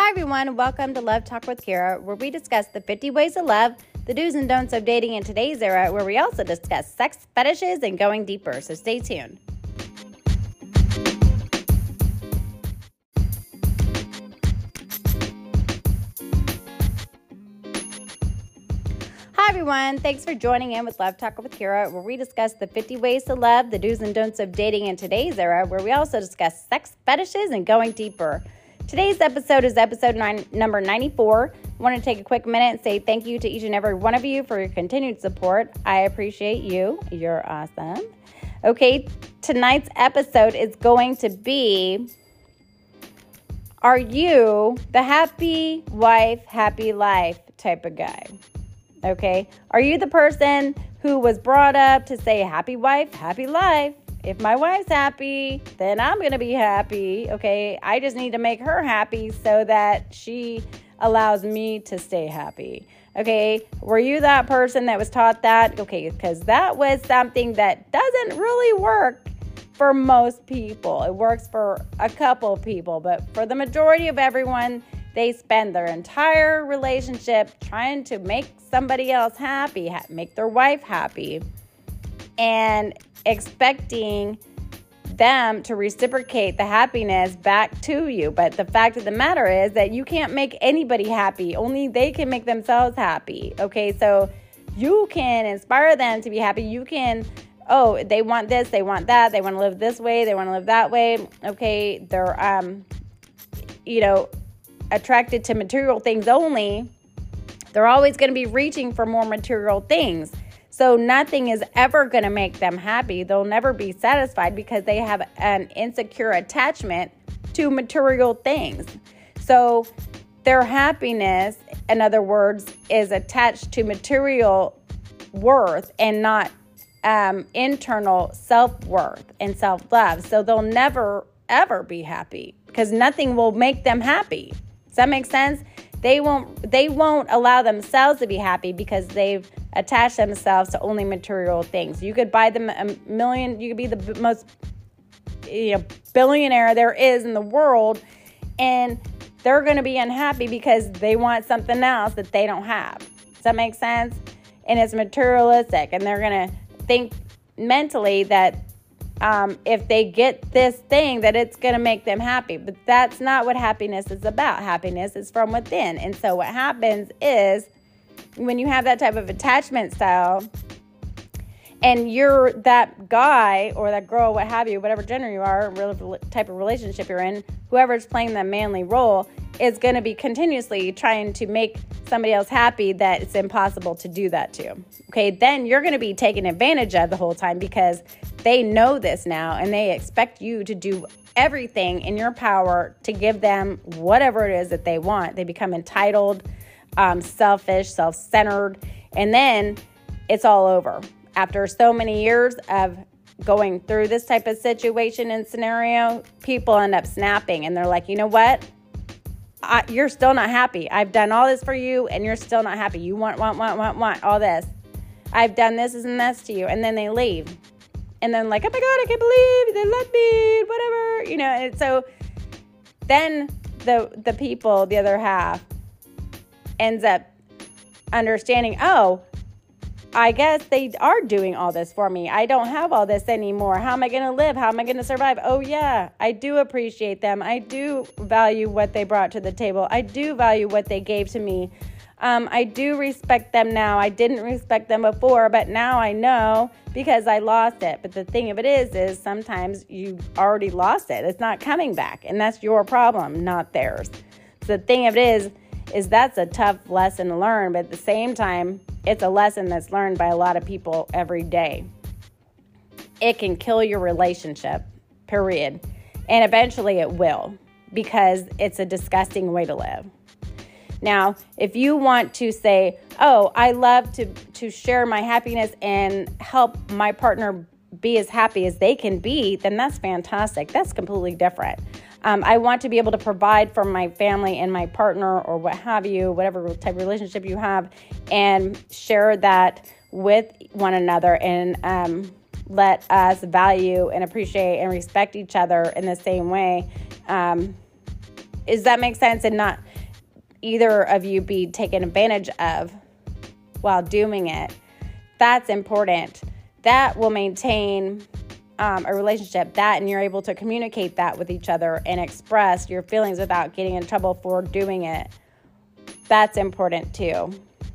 Hi everyone, welcome to Love Talk with Kira, where we discuss the 50 ways to love, the do's and don'ts of dating in today's era, where we also discuss sex fetishes and going deeper, so stay tuned. Hi everyone, thanks for joining in with Love Talk with Kira, where we discuss the 50 ways to love, the do's and don'ts of dating in today's era, where we also discuss sex fetishes and going deeper. Today's episode is number 94. I want to take a quick minute and say thank you to each and every one of you for your continued support. I appreciate you. You're awesome. Okay, tonight's episode is going to be, are you the happy wife, happy life type of guy? Okay, are you the person who was brought up to say happy wife, happy life? If my wife's happy, then I'm going to be happy, okay? I just need to make her happy so that she allows me to stay happy, okay? Were you that person that was taught that? Okay, because that was something that doesn't really work for most people. It works for a couple people, but for the majority of everyone, they spend their entire relationship trying to make somebody else happy, make their wife happy, and expecting them to reciprocate the happiness back to you. But the fact of the matter is that you can't make anybody happy. Only they can make themselves happy. Okay, so you can inspire them to be happy. You can, they want this, they want that, they want to live this way, they want to live that way. Okay, they're, attracted to material things only. They're always going to be reaching for more material things. So nothing is ever going to make them happy. They'll never be satisfied because they have an insecure attachment to material things. So their happiness, in other words, is attached to material worth and not internal self-worth and self-love. So they'll never, ever be happy because nothing will make them happy. Does that make sense? They won't allow themselves to be happy because they've attached themselves to only material things. You could buy them $1 million, you could be the most billionaire there is in the world, and they're going to be unhappy because they want something else that they don't have. Does that make sense? And it's materialistic, and they're going to think mentally that if they get this thing, that it's going to make them happy. But that's not what happiness is about. Happiness is from within. And so what happens is when you have that type of attachment style and you're that guy or that girl, what have you, whatever gender you are, whatever type of relationship you're in, whoever's playing that manly role is going to be continuously trying to make somebody else happy that it's impossible to do that to. Okay, then you're going to be taken advantage of the whole time because they know this now and they expect you to do everything in your power to give them whatever it is that they want. They become entitled, selfish, self-centered, and then it's all over. After so many years of going through this type of situation and scenario, people end up snapping and they're like, you know what? You're still not happy. I've done all this for you and you're still not happy. You want all this. I've done this and this to you. And then they leave. And then like, oh my God, I can't believe they let me, whatever, And so then the people, the other half, ends up understanding, I guess they are doing all this for me. I don't have all this anymore. How am I going to live? How am I going to survive? Oh, yeah, I do appreciate them. I do value what they brought to the table. I do value what they gave to me. I do respect them now. I didn't respect them before, but now I know because I lost it. But the thing of it is sometimes you already lost it. It's not coming back, and that's your problem, not theirs. So the thing of it is that's a tough lesson to learn, but at the same time, it's a lesson that's learned by a lot of people every day. It can kill your relationship, period. And eventually it will, because it's a disgusting way to live. Now, if you want to say, I love to share my happiness and help my partner be as happy as they can be, then that's fantastic. That's completely different. I want to be able to provide for my family and my partner or what have you, whatever type of relationship you have, and share that with one another and let us value and appreciate and respect each other in the same way. Does that make sense? And either of you be taken advantage of while doing it. That's important. That will maintain a relationship, that, and you're able to communicate that with each other and express your feelings without getting in trouble for doing it. That's important too.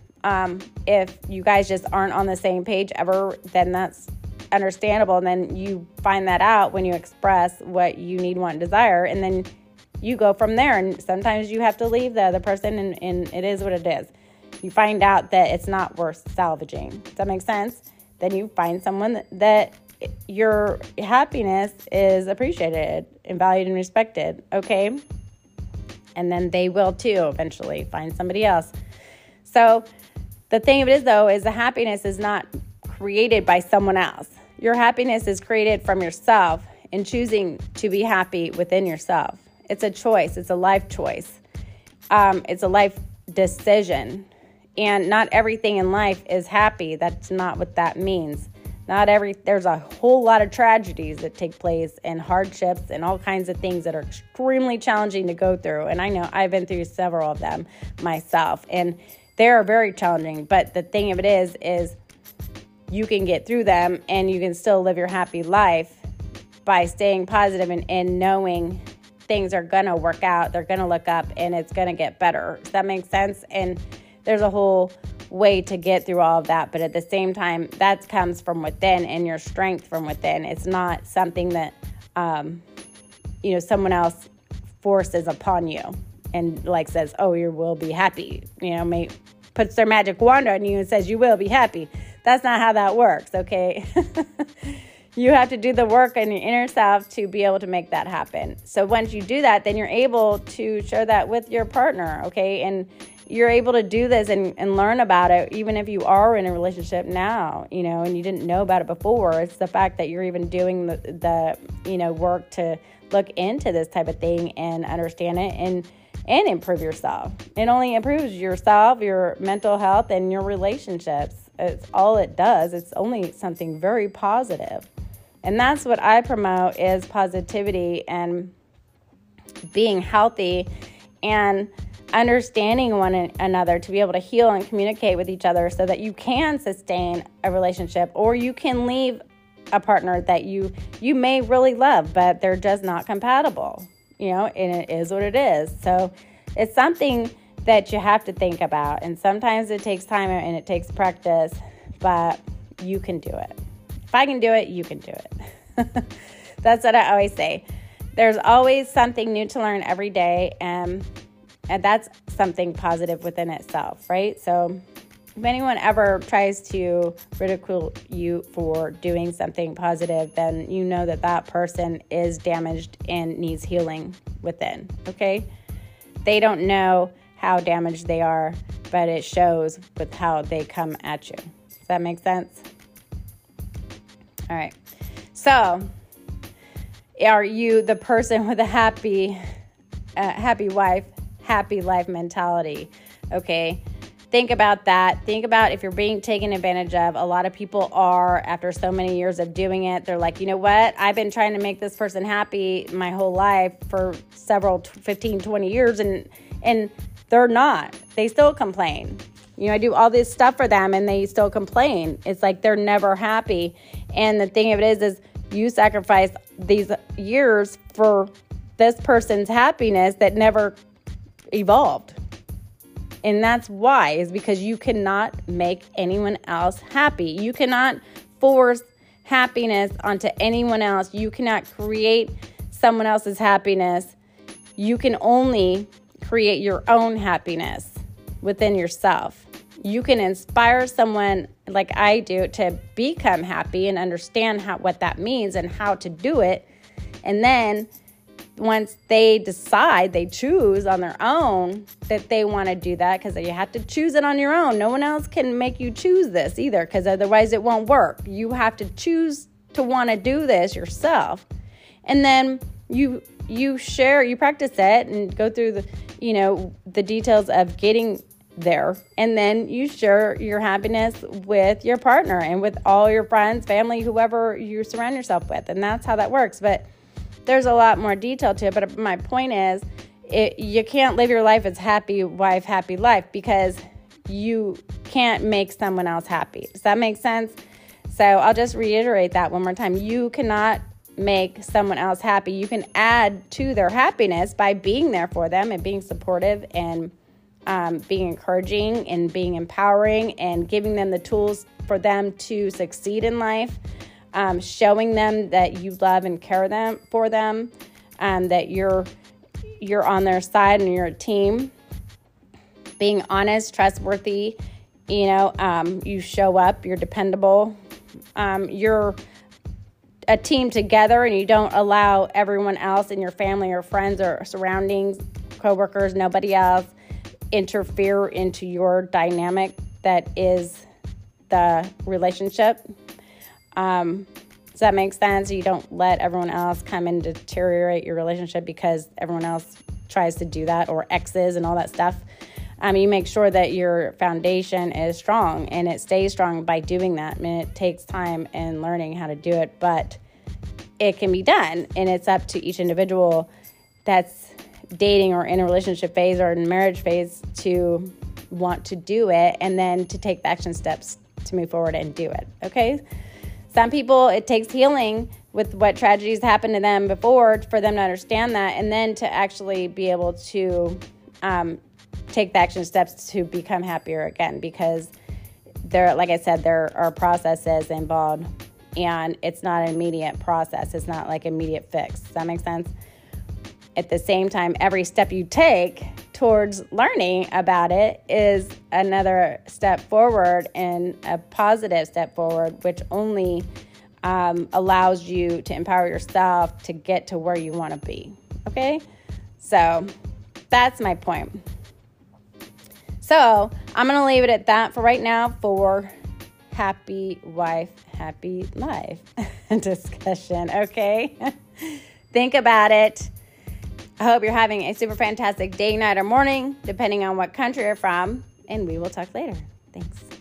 If you guys just aren't on the same page ever, then that's understandable. And then you find that out when you express what you need, want, desire, and then you go from there. And sometimes you have to leave the other person, and it is what it is. You find out that it's not worth salvaging. Does that make sense? Then you find someone that your happiness is appreciated and valued and respected, okay? And then they will too eventually find somebody else. So the thing of it is, though, is the happiness is not created by someone else. Your happiness is created from yourself and choosing to be happy within yourself. It's a choice. It's a life choice. It's a life decision. And not everything in life is happy. That's not what that means. There's a whole lot of tragedies that take place and hardships and all kinds of things that are extremely challenging to go through. And I know I've been through several of them myself, and they are very challenging. But the thing of it is you can get through them and you can still live your happy life by staying positive and knowing things are going to work out. They're going to look up and it's going to get better. Does that make sense? And there's a whole way to get through all of that, but at the same time, that comes from within and your strength from within. It's not something that, someone else forces upon you and like says, oh, you will be happy, puts their magic wand on you and says you will be happy. That's not how that works, okay? You have to do the work in your inner self to be able to make that happen. So once you do that, then you're able to share that with your partner, okay? And you're able to do this and learn about it, even if you are in a relationship now, and you didn't know about it before. It's the fact that you're even doing the work to look into this type of thing and understand it and improve yourself. It only improves yourself, your mental health, and your relationships. It's all it does. It's only something very positive. And that's what I promote, is positivity and being healthy and understanding one another to be able to heal and communicate with each other so that you can sustain a relationship, or you can leave a partner that you may really love, but they're just not compatible, and it is what it is. So it's something that you have to think about, and sometimes it takes time and it takes practice, but you can do it. If I can do it, you can do it. That's what I always say. There's always something new to learn every day, and that's something positive within itself, right? So if anyone ever tries to ridicule you for doing something positive, then you know that person is damaged and needs healing within, okay? They don't know how damaged they are, but it shows with how they come at you. Does that make sense? All right. So are you the person with a happy wife, happy life mentality? Okay. Think about that. Think about if you're being taken advantage of. A lot of people are, after so many years of doing it, they're like, you know what? I've been trying to make this person happy my whole life for 15, 20 years, and they're not. They still complain. I do all this stuff for them and they still complain. It's like they're never happy. And the thing of it is you sacrifice these years for this person's happiness that never evolved. And that's why, is because you cannot make anyone else happy. You cannot force happiness onto anyone else. You cannot create someone else's happiness. You can only create your own happiness within yourself. You can inspire someone like I do to become happy and understand what that means and how to do it. And then once they decide, they choose on their own that they want to do that, because you have to choose it on your own. No one else can make you choose this either, because otherwise it won't work. You have to choose to want to do this yourself. And then you practice it and go through the details of getting there. And then you share your happiness with your partner and with all your friends, family, whoever you surround yourself with. And that's how that works. But there's a lot more detail to it. But my point is you can't live your life as happy wife, happy life, because you can't make someone else happy. Does that make sense? So I'll just reiterate that one more time. You cannot make someone else happy. You can add to their happiness by being there for them and being supportive and being encouraging and being empowering and giving them the tools for them to succeed in life, showing them that you love and care for them, that you're on their side and you're a team. Being honest, trustworthy, you show up, you're dependable, you're a team together, and you don't allow everyone else in your family or friends or surroundings, coworkers, nobody else interfere into your dynamic that is the relationship. Does that make sense? You don't let everyone else come and deteriorate your relationship because everyone else tries to do that, or exes and all that stuff. You make sure that your foundation is strong, and it stays strong by doing that. I mean, it takes time and learning how to do it, but it can be done, and it's up to each individual that's dating or in a relationship phase or in marriage phase to want to do it, and then to take the action steps to move forward and do it, okay? Some people, it takes healing with what tragedies happened to them before for them to understand that, and then to actually be able to take the action steps to become happier again, because like I said, there are processes involved, and it's not an immediate process. It's not like immediate fix. Does that make sense? At the same time, every step you take towards learning about it is another step forward, and a positive step forward, which only allows you to empower yourself to get to where you want to be. Okay? So that's my point. So I'm going to leave it at that for right now for happy wife, happy life discussion. Okay? Think about it. I hope you're having a super fantastic day, night, or morning, depending on what country you're from. And we will talk later. Thanks.